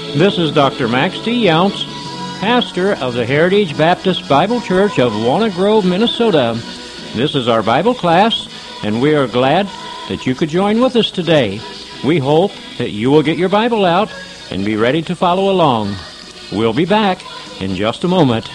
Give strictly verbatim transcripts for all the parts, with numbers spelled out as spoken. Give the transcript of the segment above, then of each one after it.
This is Doctor Max T. Younts, pastor of the Heritage Baptist Bible Church of Walnut Grove, Minnesota. This is our Bible class, and we are glad that you could join with us today. We hope that you will get your Bible out and be ready to follow along. We'll be back in just a moment.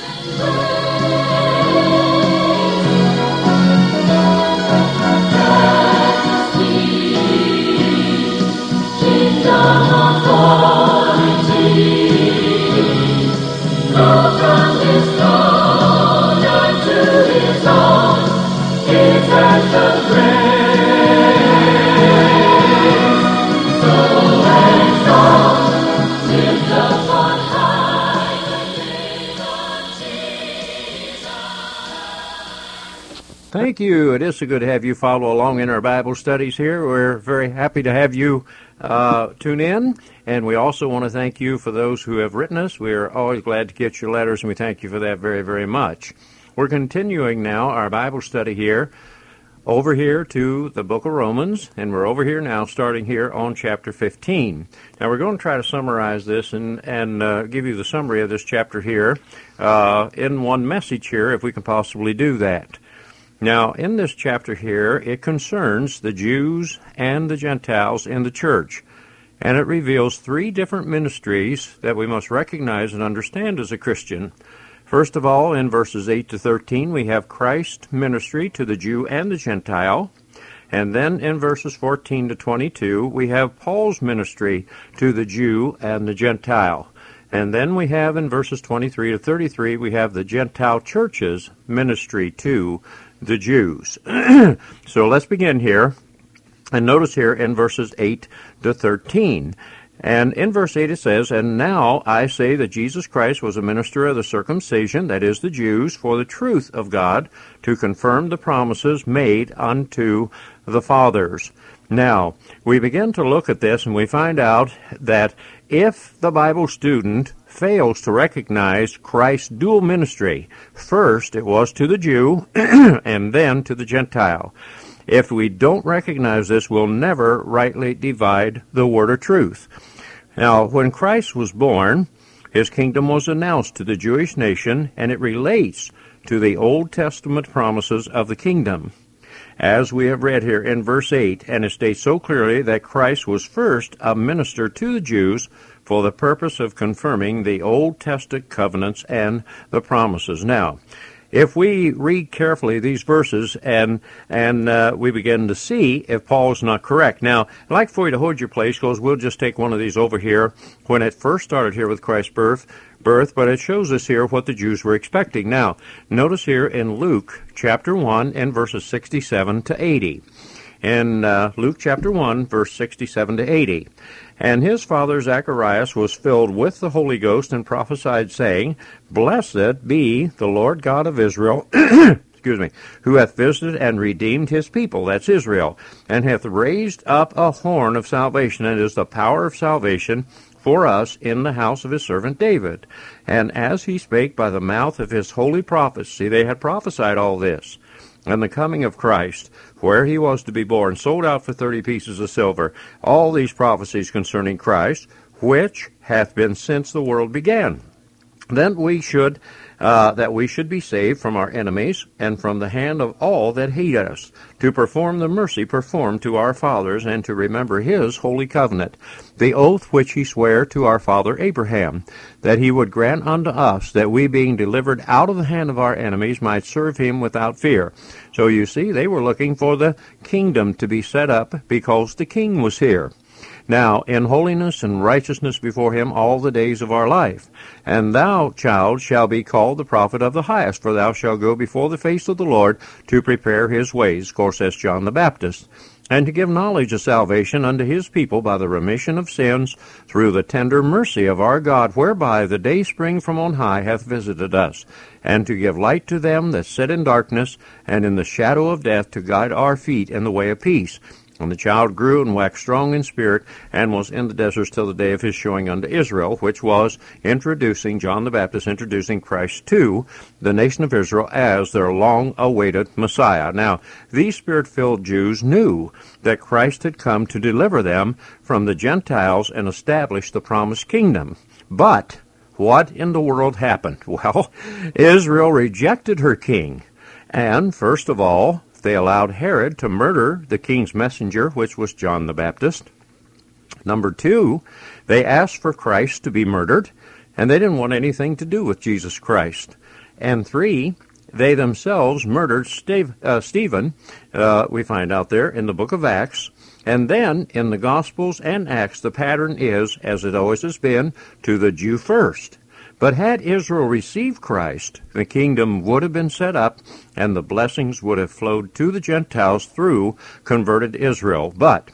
Thank you. It is so good to have you follow along in our Bible studies here. We're very happy to have you uh, tune in, and we also want to thank you for those who have written us. We are always glad to get your letters, and we thank you for that very, very much. We're continuing now our Bible study here, over here to the book of Romans, and we're over here now starting here on chapter fifteen. Now we're going to try to summarize this and, and uh, give you the summary of this chapter here uh, in one message here, if we can possibly do that. Now, in this chapter here, it concerns the Jews and the Gentiles in the church, and it reveals three different ministries that we must recognize and understand as a Christian. First of all, in verses eight to thirteen, we have Christ's ministry to the Jew and the Gentile, and then in verses fourteen to twenty-two, we have Paul's ministry to the Jew and the Gentile. And then we have in verses twenty-three to thirty-three, we have the Gentile church's ministry to the Jews. So let's begin here, and notice here in verses eight to thirteen. And in verse eight it says, "And now I say that Jesus Christ was a minister of the circumcision, that is the Jews, for the truth of God, to confirm the promises made unto the fathers." Now, we begin to look at this, and we find out that if the Bible student fails to recognize Christ's dual ministry, first it was to the Jew and then to the Gentile. If we don't recognize this, we'll never rightly divide the word of truth. Now, when Christ was born, his kingdom was announced to the Jewish nation, and it relates to the Old Testament promises of the kingdom. As we have read here in verse eight, and it states so clearly that Christ was first a minister to the Jews for the purpose of confirming the Old Testament covenants and the promises. Now, if we read carefully these verses and and uh, we begin to see if Paul is not correct. Now, I'd like for you to hold your place, because we'll just take one of these over here when it first started here with Christ's birth, birth, but it shows us here what the Jews were expecting. Now, notice here in Luke chapter one and verses sixty-seven to eighty. In uh, Luke chapter one, verse sixty-seven to eighty. "And his father Zacharias was filled with the Holy Ghost and prophesied, saying, Blessed be the Lord God of Israel, excuse me, who hath visited and redeemed his people," that's Israel, "and hath raised up a horn of salvation, and is the power of salvation for us in the house of his servant David. And as he spake by the mouth of his holy prophets," see, they had prophesied all this, "and the coming of Christ, where he was to be born, sold out for thirty pieces of silver." All these prophecies concerning Christ, which hath been since the world began. Then we should, uh, that we should be saved from our enemies and from the hand of all that hate us, to perform the mercy performed to our fathers, and to remember his holy covenant, the oath which he sware to our father Abraham, that he would grant unto us that we, being delivered out of the hand of our enemies, might serve him without fear. So you see, they were looking for the kingdom to be set up because the king was here. "Now, in holiness and righteousness before him all the days of our life. And thou, child, shalt be called the prophet of the highest, for thou shalt go before the face of the Lord to prepare his ways," of course that's John the Baptist, "and to give knowledge of salvation unto his people by the remission of sins through the tender mercy of our God, whereby the day spring from on high hath visited us, and to give light to them that sit in darkness and in the shadow of death, to guide our feet in the way of peace. And the child grew and waxed strong in spirit, and was in the deserts till the day of his showing unto Israel, which was introducing, John the Baptist introducing Christ to the nation of Israel as their long-awaited Messiah. Now, these Spirit-filled Jews knew that Christ had come to deliver them from the Gentiles and establish the promised kingdom. But what in the world happened? Well, Israel rejected her king, and first of all, they allowed Herod to murder the king's messenger, which was John the Baptist. Number two, they asked for Christ to be murdered, and they didn't want anything to do with Jesus Christ. And three, they themselves murdered Steve, uh, Stephen, uh, we find out there in the book of Acts. And then in the Gospels and Acts, the pattern is, as it always has been, to the Jew first. But had Israel received Christ, the kingdom would have been set up, and the blessings would have flowed to the Gentiles through converted Israel. But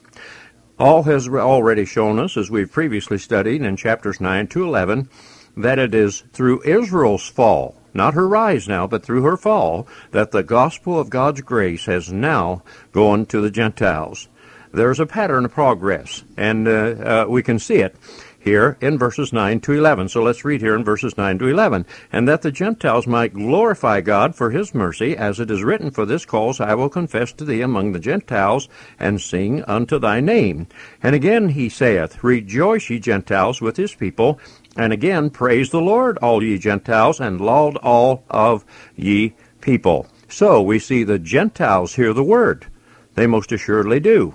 all has already shown us, as we've previously studied in chapters nine to eleven, that it is through Israel's fall, not her rise now, but through her fall, that the gospel of God's grace has now gone to the Gentiles. There's a pattern of progress, and uh, uh, we can see it here in verses nine to eleven. So let's read here in verses nine to eleven. And that the Gentiles might glorify God for his mercy, as it is written, for this cause I will confess to thee among the Gentiles, and sing unto thy name. And again he saith, Rejoice, ye Gentiles, with his people. And again, praise the Lord, all ye Gentiles, and laud all of ye people. So we see the Gentiles hear the word. They most assuredly do.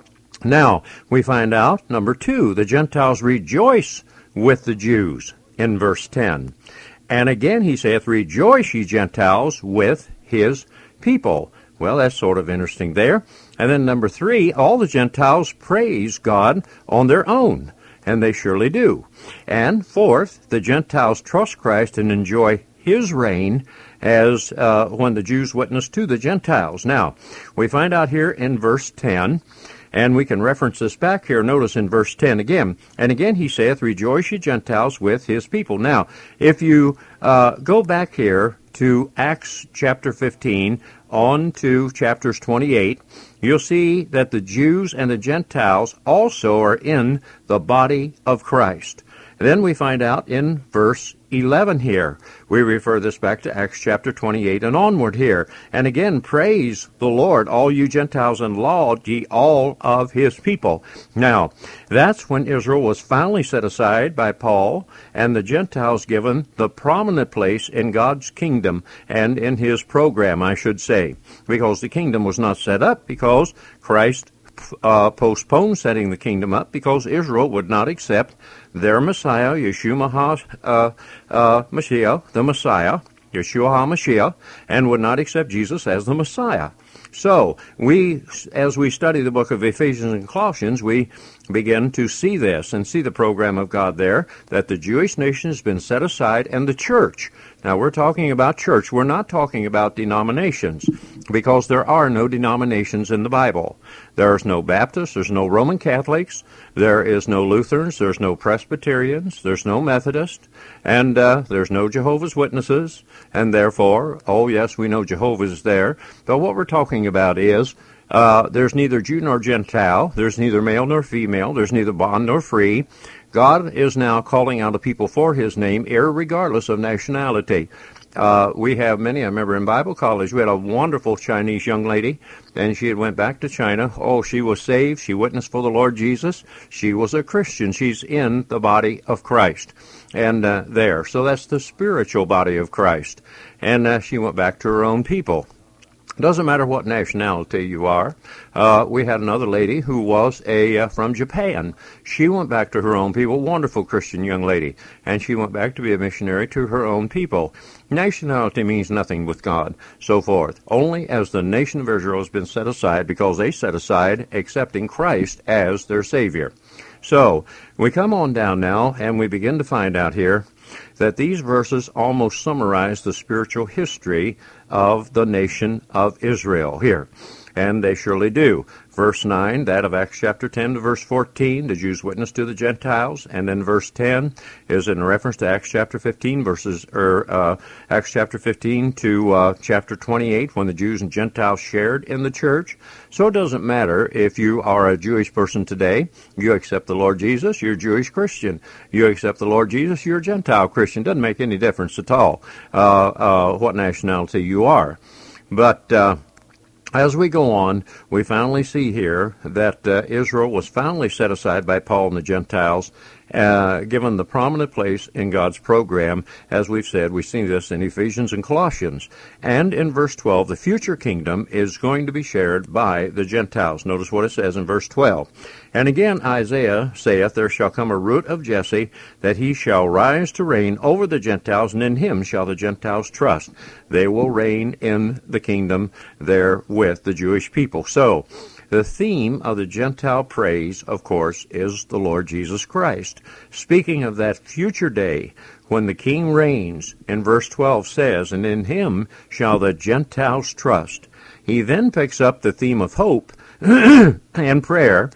Now, we find out, number two, the Gentiles rejoice with the Jews in verse ten. And again he saith, Rejoice, ye Gentiles, with his people. Well, that's sort of interesting there. And then number three, all the Gentiles praise God on their own, and they surely do. And fourth, the Gentiles trust Christ and enjoy his reign as uh, when the Jews witness to the Gentiles. Now, we find out here in verse ten, and we can reference this back here. Notice in verse ten again. And again he saith, Rejoice, ye Gentiles, with his people. Now, if you uh, go back here to Acts chapter fifteen on to chapters twenty-eight, you'll see that the Jews and the Gentiles also are in the body of Christ. And then we find out in verse eleven here. We refer this back to Acts chapter twenty-eight and onward here. And again, praise the Lord, all you Gentiles, and laud ye all of his people. Now, that's when Israel was finally set aside by Paul, and the Gentiles given the prominent place in God's kingdom and in his program, I should say, because the kingdom was not set up because Christ Uh, postponed setting the kingdom up because Israel would not accept their Messiah, Yeshua uh, uh, Mashiach, the Messiah, Yeshua HaMashiach, and would not accept Jesus as the Messiah. So, we, as we study the book of Ephesians and Colossians, we begin to see this and see the program of God there, that the Jewish nation has been set aside, and the church. Now, we're talking about church. We're not talking about denominations, because there are no denominations in the Bible. There's no Baptists, there's no Roman Catholics, there is no Lutherans, there's no Presbyterians, there's no Methodists, and uh, there's no Jehovah's Witnesses, and therefore, oh yes, we know Jehovah's is there, but what we're talking about is uh, there's neither Jew nor Gentile, there's neither male nor female, there's neither bond nor free. God is now calling out a people for his name, irregardless of nationality. Uh, we have many, I remember in Bible college, we had a wonderful Chinese young lady, and she had went back to China. Oh, she was saved. She witnessed for the Lord Jesus. She was a Christian. She's in the body of Christ. And uh, there. So that's the spiritual body of Christ. And uh, she went back to her own people. Doesn't matter what nationality you are. Uh, we had another lady who was a uh, from Japan. She went back to her own people, wonderful Christian young lady, and she went back to be a missionary to her own people. Nationality means nothing with God, so forth. Only as the nation of Israel has been set aside because they set aside accepting Christ as their Savior. So, we come on down now, and we begin to find out here that these verses almost summarize the spiritual history of the nation of Israel here. And they surely do. Verse nine, that of Acts chapter ten to verse fourteen, the Jews witness to the Gentiles. And then verse ten is in reference to Acts chapter fifteen, verses, or uh, Acts chapter fifteen to uh, chapter twenty-eight, when the Jews and Gentiles shared in the church. So it doesn't matter if you are a Jewish person today, you accept the Lord Jesus, you're a Jewish Christian. You accept the Lord Jesus, you're a Gentile Christian. Doesn't make any difference at all uh, uh, what nationality you are. But uh, as we go on, we finally see here that uh, Israel was finally set aside by Paul and the Gentiles, uh, given the prominent place in God's program. As we've said, we see this in Ephesians and Colossians. And in verse twelve, the future kingdom is going to be shared by the Gentiles. Notice what it says in verse twelve. And again Isaiah saith, there shall come a root of Jesse, that he shall rise to reign over the Gentiles, and in him shall the Gentiles trust. They will reign in the kingdom there with the Jewish people. So, the theme of the Gentile praise, of course, is the Lord Jesus Christ. Speaking of that future day when the King reigns, in verse twelve says, and in him shall the Gentiles trust. He then picks up the theme of hope and prayer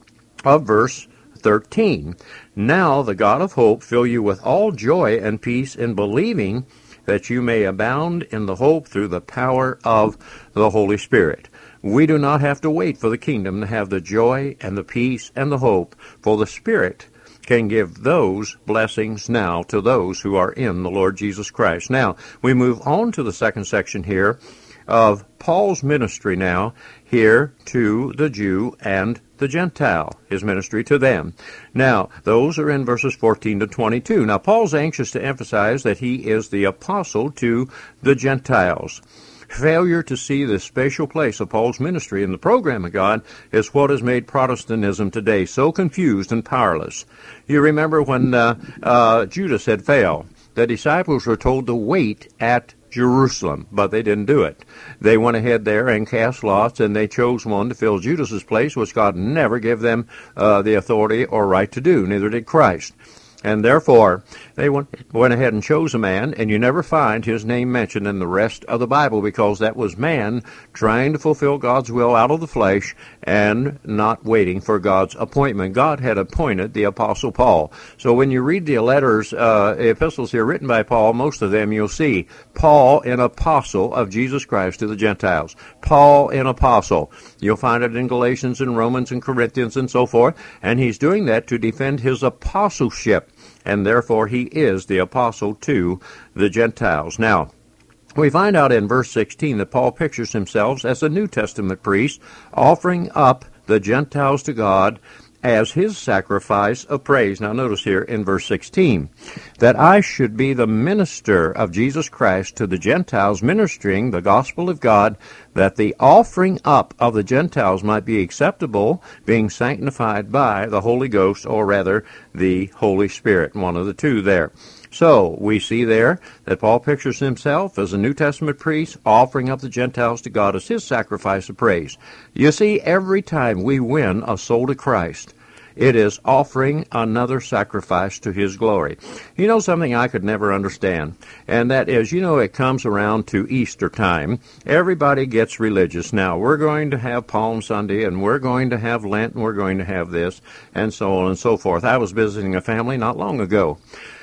of verse thirteen. Now the God of hope fill you with all joy and peace in believing, that you may abound in the hope through the power of the Holy Spirit. We do not have to wait for the kingdom to have the joy and the peace and the hope, for the Spirit can give those blessings now to those who are in the Lord Jesus Christ. Now, we move on to the second section here of Paul's ministry now, here to the Jew and the Gentile, his ministry to them. Now, those are in verses fourteen to twenty-two. Now, Paul's anxious to emphasize that he is the apostle to the Gentiles. Failure to see the spatial place of Paul's ministry in the program of God is what has made Protestantism today so confused and powerless. You remember when uh, uh, Judas had failed, the disciples were told to wait at Jerusalem, but they didn't do it. They went ahead there and cast lots, and they chose one to fill Judas's place, which God never gave them uh, the authority or right to do. Neither did Christ. And therefore, they went, went ahead and chose a man, and you never find his name mentioned in the rest of the Bible, because that was man trying to fulfill God's will out of the flesh and not waiting for God's appointment. God had appointed the Apostle Paul. So when you read the letters, uh, epistles here written by Paul, most of them you'll see Paul, an apostle of Jesus Christ to the Gentiles. Paul, an apostle. You'll find it in Galatians and Romans and Corinthians and so forth, and he's doing that to defend his apostleship. And therefore he is the apostle to the Gentiles. Now, we find out in verse sixteen that Paul pictures himself as a New Testament priest, offering up the Gentiles to God as his sacrifice of praise. Now notice here in verse sixteen, that I should be the minister of Jesus Christ to the Gentiles, ministering the gospel of God, that the offering up of the Gentiles might be acceptable, being sanctified by the Holy Ghost, or rather the Holy Spirit, one of the two there. So, we see there that Paul pictures himself as a New Testament priest, offering up the Gentiles to God as his sacrifice of praise. You see, every time we win a soul to Christ, it is offering another sacrifice to his glory. You know something I could never understand, and that is, you know, it comes around to Easter time. Everybody gets religious. Now, we're going to have Palm Sunday, and we're going to have Lent, and we're going to have this, and so on and so forth. I was visiting a family not long ago,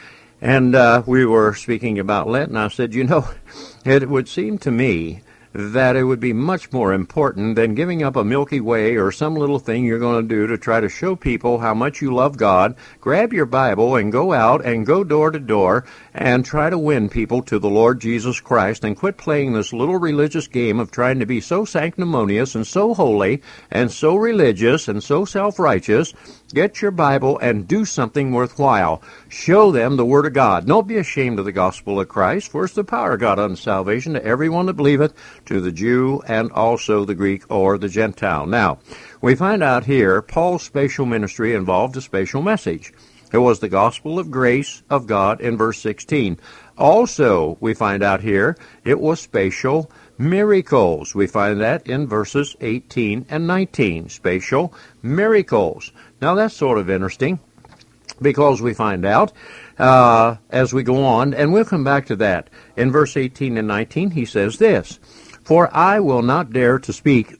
and uh, we were speaking about Lent, and I said, you know, it would seem to me that it would be much more important than giving up a Milky Way or some little thing you're going to do to try to show people how much you love God. Grab your Bible and go out and go door to door and try to win people to the Lord Jesus Christ, and quit playing this little religious game of trying to be so sanctimonious and so holy and so religious and so self-righteous. Get your Bible and do something worthwhile. Show them the Word of God. Don't be ashamed of the gospel of Christ, for it's the power of God unto salvation to everyone that believeth, to the Jew and also the Greek or the Gentile. Now, we find out here Paul's spatial ministry involved a spatial message. It was the gospel of grace of God in verse sixteen. Also, we find out here, it was spatial miracles. We find that in verses eighteen and nineteen. Spatial miracles. Now, that's sort of interesting, because we find out uh, as we go on, and we'll come back to that. In verse eighteen and nineteen, he says this, For I will not dare to speak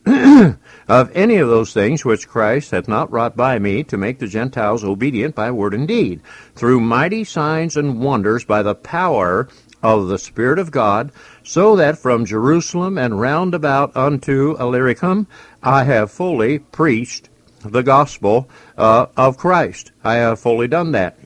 of any of those things which Christ hath not wrought by me, to make the Gentiles obedient by word and deed, through mighty signs and wonders by the power of the Spirit of God, so that from Jerusalem and round about unto Illyricum I have fully preached the gospel uh, of Christ. I have fully done that.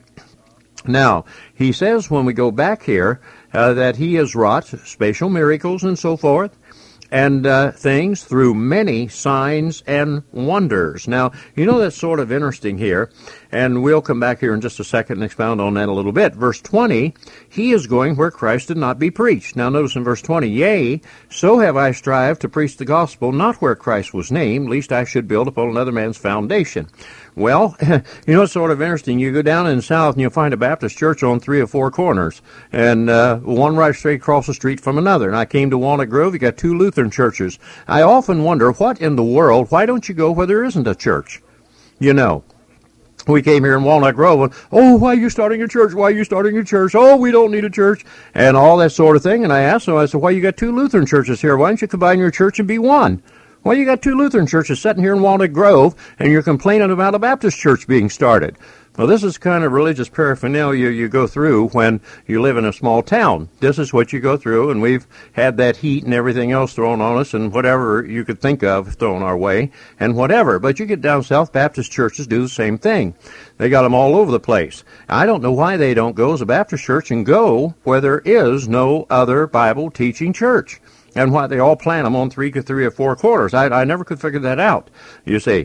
Now, he says when we go back here uh, that he has wrought special miracles and so forth, and uh, things through many signs and wonders. Now, you know, that's sort of interesting here, and we'll come back here in just a second and expound on that a little bit. Verse twenty, he is going where Christ did not be preached. Now, notice in verse twenty, yea, so have I strived to preach the gospel, not where Christ was named, lest I should build upon another man's foundation. Well, you know, it's sort of interesting. You go down in the South and you'll find a Baptist church on three or four corners, and uh, one right straight across the street from another. And I came to Walnut Grove, you got two Lutheran churches. I often wonder, what in the world, why don't you go where there isn't a church? You know, we came here in Walnut Grove, and, oh, why are you starting a church? Why are you starting a church? Oh, we don't need a church, and all that sort of thing. And I asked them, I said, why you got two Lutheran churches here? Why don't you combine your church and be one? Well, you got two Lutheran churches sitting here in Walnut Grove, and you're complaining about a Baptist church being started. Well, this is kind of religious paraphernalia you go through when you live in a small town. This is what you go through, and we've had that heat and everything else thrown on us, and whatever you could think of thrown our way, and whatever. But you get down south, Baptist churches do the same thing. They got them all over the place. I don't know why they don't go as a Baptist church and go where there is no other Bible-teaching church, and why they all plant them on three, three or four quarters. I, I never could figure that out, you see.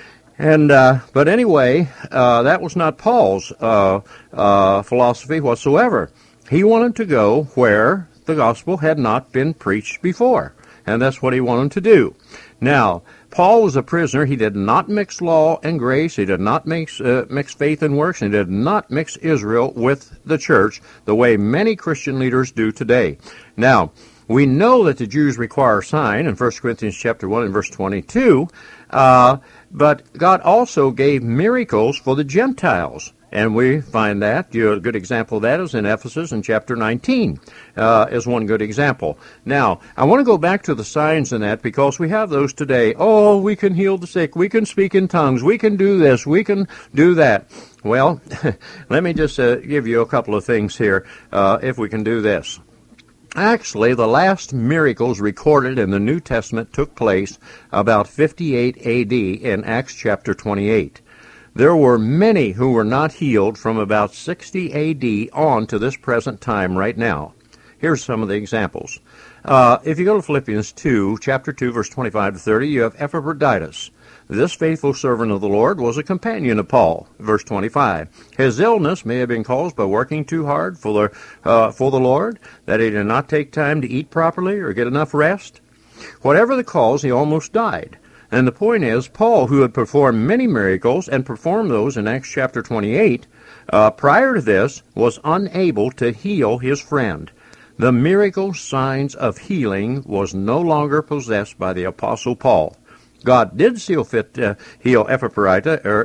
And uh, but anyway, uh, that was not Paul's uh, uh, philosophy whatsoever. He wanted to go where the gospel had not been preached before, and that's what he wanted to do. Now, Paul was a prisoner. He did not mix law and grace. He did not mix, uh, mix faith and works. He did not mix Israel with the church the way many Christian leaders do today. Now, we know that the Jews require a sign in First Corinthians chapter one and verse twenty-two, uh, but God also gave miracles for the Gentiles. And we find that, you know, a good example of that is in Ephesus in chapter nineteen, uh, is one good example. Now, I want to go back to the signs in that because we have those today. Oh, we can heal the sick, we can speak in tongues, we can do this, we can do that. Well, let me just uh, give you a couple of things here, uh, if we can do this. Actually, the last miracles recorded in the New Testament took place about fifty-eight A D in Acts chapter twenty-eight. There were many who were not healed from about sixty A D on to this present time right now. Here's some of the examples. Uh, if you go to Philippians two, chapter two, verse twenty-five to thirty, you have Epaphroditus. This faithful servant of the Lord was a companion of Paul. Verse twenty-five. His illness may have been caused by working too hard for the, uh, for the Lord, that he did not take time to eat properly or get enough rest. Whatever the cause, he almost died. And the point is, Paul, who had performed many miracles and performed those in Acts chapter twenty-eight, uh, prior to this, was unable to heal his friend. The miracle signs of healing was no longer possessed by the Apostle Paul. God did see fit uh, heal Epaphroditus, or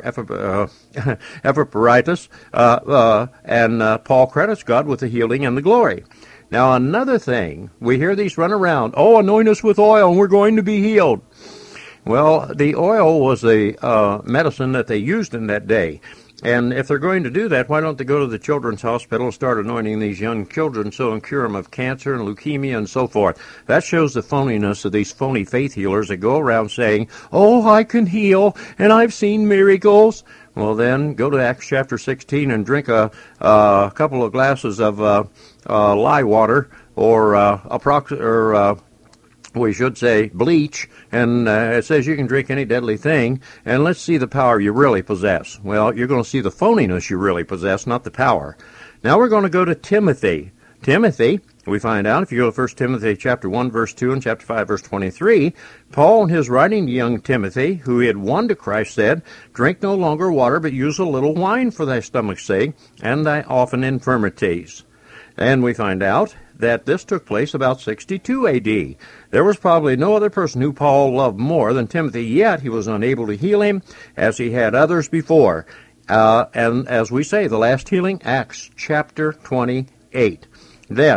uh, Epaphroditus, uh, uh, and uh, Paul credits God with the healing and the glory. Now, another thing, we hear these run around, oh, anoint us with oil and we're going to be healed. Well, the oil was the uh, medicine that they used in that day. And if they're going to do that, why don't they go to the children's hospital and start anointing these young children so and cure them of cancer and leukemia and so forth? That shows the phoniness of these phony faith healers that go around saying, oh, I can heal, and I've seen miracles. Well, then, go to Acts chapter sixteen and drink a, uh, a couple of glasses of uh, uh, lye water or, uh, approx- or uh, we should say bleach, and uh, it says you can drink any deadly thing, and let's see the power you really possess. Well, you're going to see the phoniness you really possess, not the power. Now we're going to go to Timothy. Timothy, we find out, if you go to First Timothy chapter one, verse two, and chapter five, verse twenty-three, Paul, in his writing to young Timothy, who he had won to Christ, said, drink no longer water, but use a little wine for thy stomach's sake, and thy often infirmities. And we find out that this took place about sixty-two A D. There was probably no other person who Paul loved more than Timothy, yet he was unable to heal him as he had others before. Uh, and as we say, the last healing, Acts chapter twenty-eight. Then,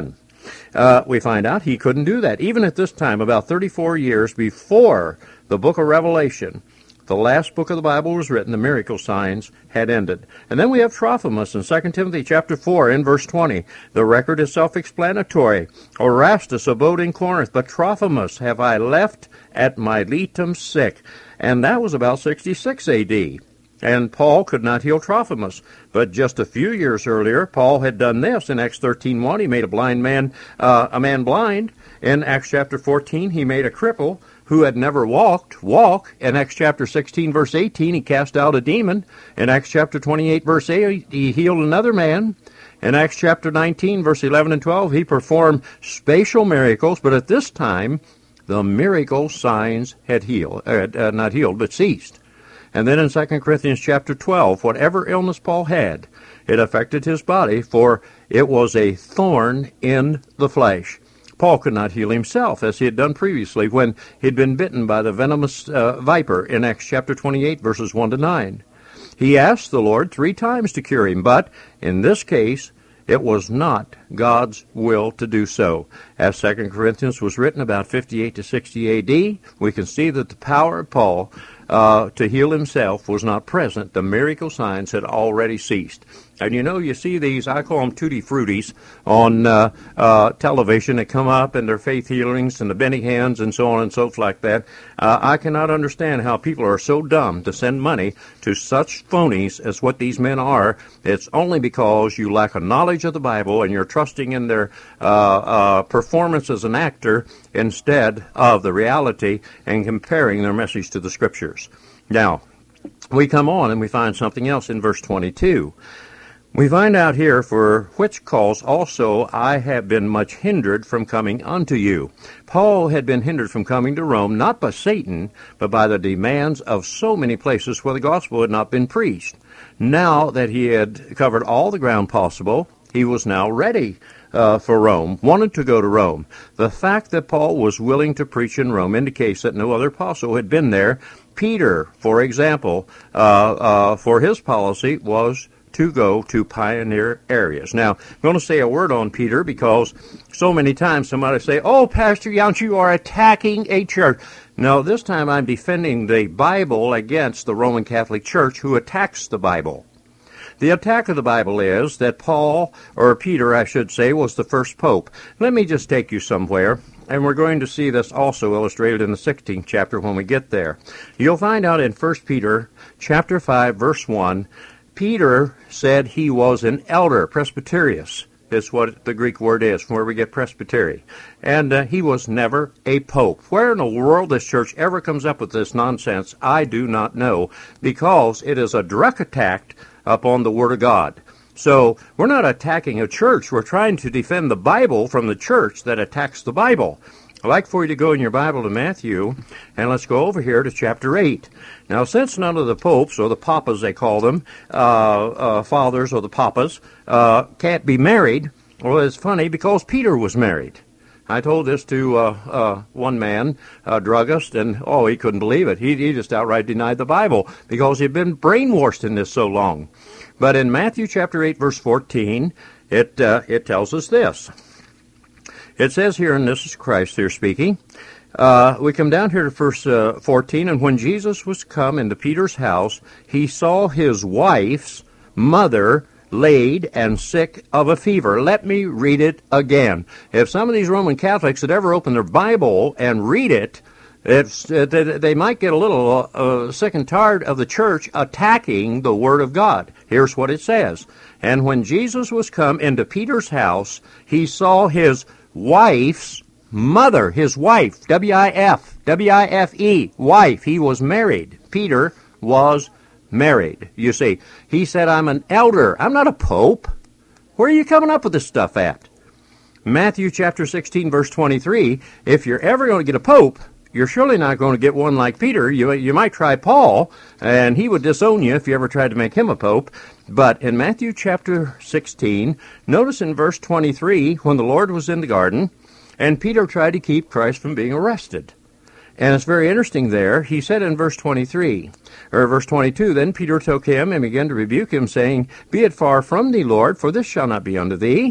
Uh, we find out he couldn't do that. Even at this time, about thirty-four years before the book of Revelation, the last book of the Bible was written, the miracle signs had ended. And then we have Trophimus in Second Timothy chapter four in verse twenty. The record is self-explanatory. Erastus abode in Corinth, but Trophimus have I left at Miletum sick. And that was about sixty-six A D. And Paul could not heal Trophimus. But just a few years earlier, Paul had done this. In Acts thirteen one, he made a blind man, uh, a man blind. In Acts chapter fourteen, he made a cripple who had never walked, walk. In Acts chapter sixteen, verse eighteen, he cast out a demon. In Acts chapter twenty-eight, verse eight, he healed another man. In Acts chapter nineteen, verse eleven and twelve, he performed spatial miracles, but at this time, the miracle signs had healed, uh, uh, not healed, but ceased. And then in Second Corinthians chapter twelve, whatever illness Paul had, it affected his body, for it was a thorn in the flesh. Paul could not heal himself, as he had done previously when he had been bitten by the venomous uh, viper in Acts chapter twenty-eight, verses one to nine. He asked the Lord three times to cure him, but in this case, it was not God's will to do so. As Second Corinthians was written about fifty-eight to sixty A D, we can see that the power of Paul uh, to heal himself was not present. The miracle signs had already ceased. And you know, you see these, I call them tutti fruities, on uh, uh, television that come up and their faith healings and the Benny Hanns and so on and so forth like that. Uh, I cannot understand how people are so dumb to send money to such phonies as what these men are. It's only because you lack a knowledge of the Bible and you're trusting in their uh, uh, performance as an actor instead of the reality and comparing their message to the Scriptures. Now, we come on and we find something else in verse twenty-two. We find out here, for which cause also I have been much hindered from coming unto you. Paul had been hindered from coming to Rome, not by Satan, but by the demands of so many places where the gospel had not been preached. Now that he had covered all the ground possible, he was now ready uh, for Rome, wanted to go to Rome. The fact that Paul was willing to preach in Rome indicates that no other apostle had been there. Peter, for example, uh, uh, for his policy was to go to pioneer areas. Now, I'm going to say a word on Peter because so many times somebody say, "Oh, Pastor Yount, you are attacking a church." No, this time I'm defending the Bible against the Roman Catholic Church who attacks the Bible. The attack of the Bible is that Paul, or Peter, I should say, was the first pope. Let me just take you somewhere, and we're going to see this also illustrated in the sixteenth chapter when we get there. You'll find out in First Peter chapter five, verse one, Peter said he was an elder, presbyterius. That's what the Greek word is, from where we get presbytery. And uh, he was never a pope. Where in the world this church ever comes up with this nonsense, I do not know, because it is a direct attack upon the Word of God. So we're not attacking a church. We're trying to defend the Bible from the church that attacks the Bible. I'd like for you to go in your Bible to Matthew, and let's go over here to chapter eight. Now, since none of the popes, or the papas they call them, uh, uh, fathers or the papas, uh, can't be married, well, it's funny because Peter was married. I told this to uh, uh, one man, a druggist, and, oh, he couldn't believe it. He, he just outright denied the Bible because he'd been brainwashed in this so long. But in Matthew chapter eight, verse fourteen, it, uh, it tells us this. It says here, and this is Christ here speaking, uh, we come down here to verse uh, fourteen, and when Jesus was come into Peter's house, he saw his wife's mother laid and sick of a fever. Let me read it again. If some of these Roman Catholics had ever opened their Bible and read it, it's, uh, they, they might get a little uh, sick and tired of the church attacking the Word of God. Here's what it says. And when Jesus was come into Peter's house, he saw his wife's mother, his wife, W I F, W I F E, wife. He was married. Peter was married. You see, he said, I'm an elder. I'm not a pope. Where are you coming up with this stuff at? Matthew chapter sixteen, verse twenty-three, if you're ever going to get a pope, you're surely not going to get one like Peter. You, you might try Paul, and he would disown you if you ever tried to make him a pope. But in Matthew chapter sixteen, notice in verse twenty-three, when the Lord was in the garden, and Peter tried to keep Christ from being arrested. And it's very interesting there. He said in verse twenty-three, or verse twenty-two, then Peter took him and began to rebuke him, saying, Be it far from thee, Lord, for this shall not be unto thee.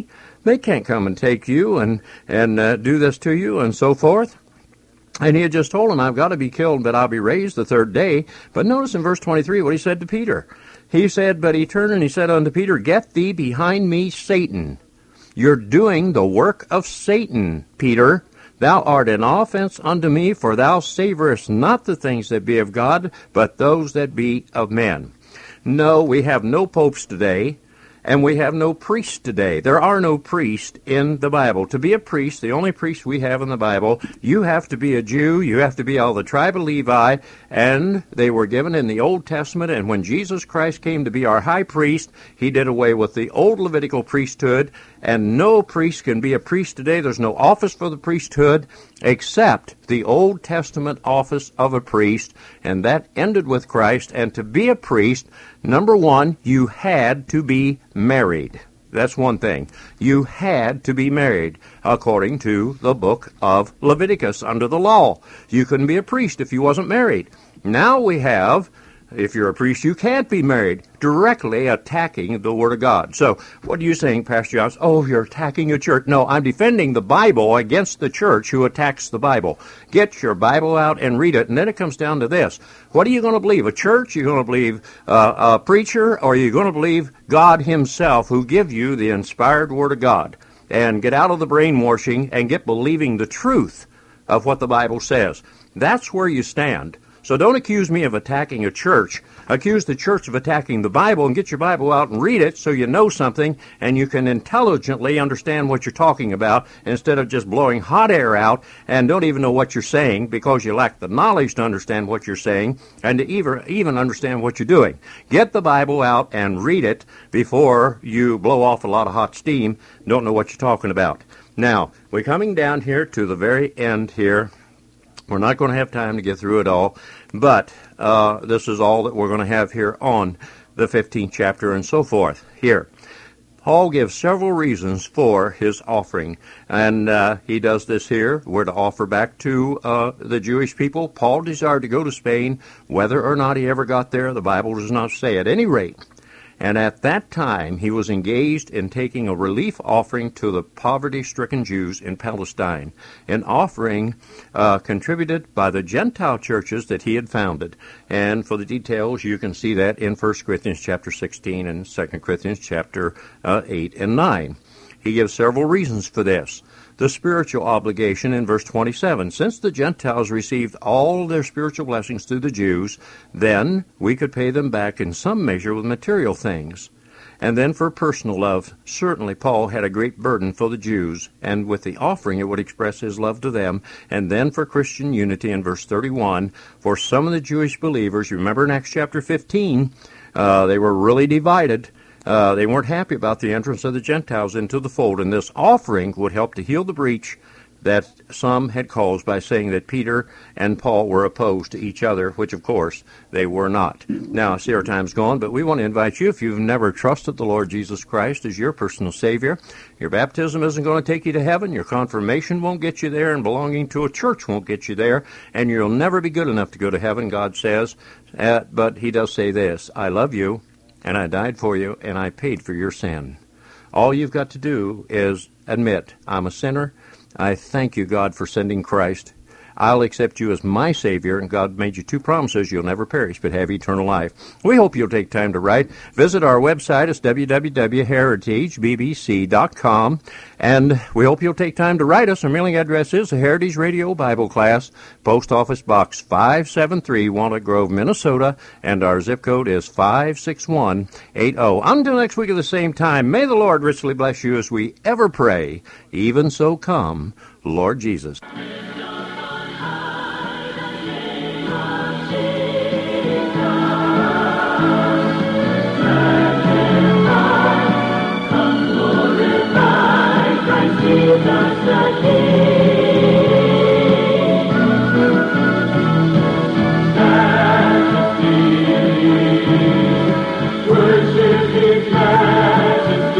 They can't come and take you and, and uh, do this to you and so forth. And he had just told him, I've got to be killed, but I'll be raised the third day. But notice in verse twenty-three what he said to Peter. He said, but he turned and he said unto Peter, Get thee behind me, Satan. You're doing the work of Satan, Peter. Thou art an offense unto me, for thou savorest not the things that be of God, but those that be of men. No, we have no popes today, and we have no priests today. There are no priests in the Bible. To be a priest, the only priest we have in the Bible, you have to be a Jew, you have to be of the tribe of Levi, and they were given in the Old Testament, and when Jesus Christ came to be our high priest, he did away with the old Levitical priesthood, and no priest can be a priest today. There's no office for the priesthood except the Old Testament office of a priest, and that ended with Christ. And to be a priest, number one, you had to be married. That's one thing. You had to be married according to the book of Leviticus under the law. You couldn't be a priest if you wasn't married. Now we have, if you're a priest, you can't be married, directly attacking the Word of God. So what are you saying, Pastor Johnson? Oh, you're attacking a church. No, I'm defending the Bible against the church who attacks the Bible. Get your Bible out and read it, and then it comes down to this. What are you going to believe? A church? You're going to believe uh, a preacher? Or are you going to believe God himself who give you the inspired Word of God? And get out of the brainwashing and get believing the truth of what the Bible says. That's where you stand. So don't accuse me of attacking a church. Accuse the church of attacking the Bible, and get your Bible out and read it so you know something and you can intelligently understand what you're talking about instead of just blowing hot air out and don't even know what you're saying because you lack the knowledge to understand what you're saying and to even, even understand what you're doing. Get the Bible out and read it before you blow off a lot of hot steam, don't know what you're talking about. Now, we're coming down here to the very end here. We're not going to have time to get through it all, but uh, this is all that we're going to have here on the fifteenth chapter and so forth. Here, Paul gives several reasons for his offering, and uh, he does this here. We're to offer back to uh, the Jewish people. Paul desired to go to Spain. Whether or not he ever got there, the Bible does not say. At any rate, and at that time he was engaged in taking a relief offering to the poverty-stricken Jews in Palestine, an offering uh, contributed by the Gentile churches that he had founded. And for the details, you can see that in First Corinthians chapter sixteen and Second Corinthians chapter uh, eight and nine. He gives several reasons for this. The spiritual obligation in verse twenty-seven. Since the Gentiles received all their spiritual blessings through the Jews, then we could pay them back in some measure with material things. And then for personal love, certainly Paul had a great burden for the Jews, and with the offering it would express his love to them. And then for Christian unity in verse thirty-one, for some of the Jewish believers, you remember in Acts chapter fifteen, uh, they were really divided. Uh, they weren't happy about the entrance of the Gentiles into the fold, and this offering would help to heal the breach that some had caused by saying that Peter and Paul were opposed to each other, which, of course, they were not. Now, I see our time's gone, but we want to invite you, if you've never trusted the Lord Jesus Christ as your personal Savior, your baptism isn't going to take you to heaven, your confirmation won't get you there, and belonging to a church won't get you there, and you'll never be good enough to go to heaven, God says. Uh, but he does say this, I love you, and I died for you, and I paid for your sin. All you've got to do is admit, I'm a sinner. I thank you, God, for sending Christ. I'll accept you as my Savior, and God made you two promises. You'll never perish, but have eternal life. We hope you'll take time to write. Visit our website. It's w w w dot heritage b b c dot com, and we hope you'll take time to write us. Our mailing address is the Heritage Radio Bible Class, Post Office Box five seven three, Walnut Grove, Minnesota, and our zip code is five six one eight zero. Until next week at the same time, may the Lord richly bless you as we ever pray. Even so come, Lord Jesus.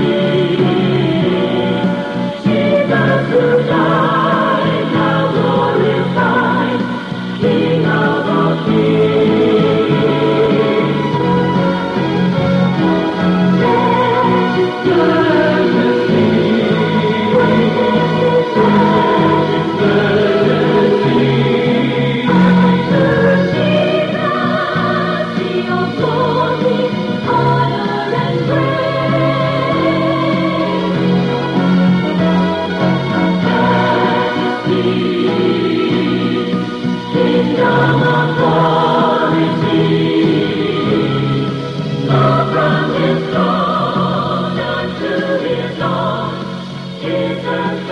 Jesus who died, now Lord. Jesus.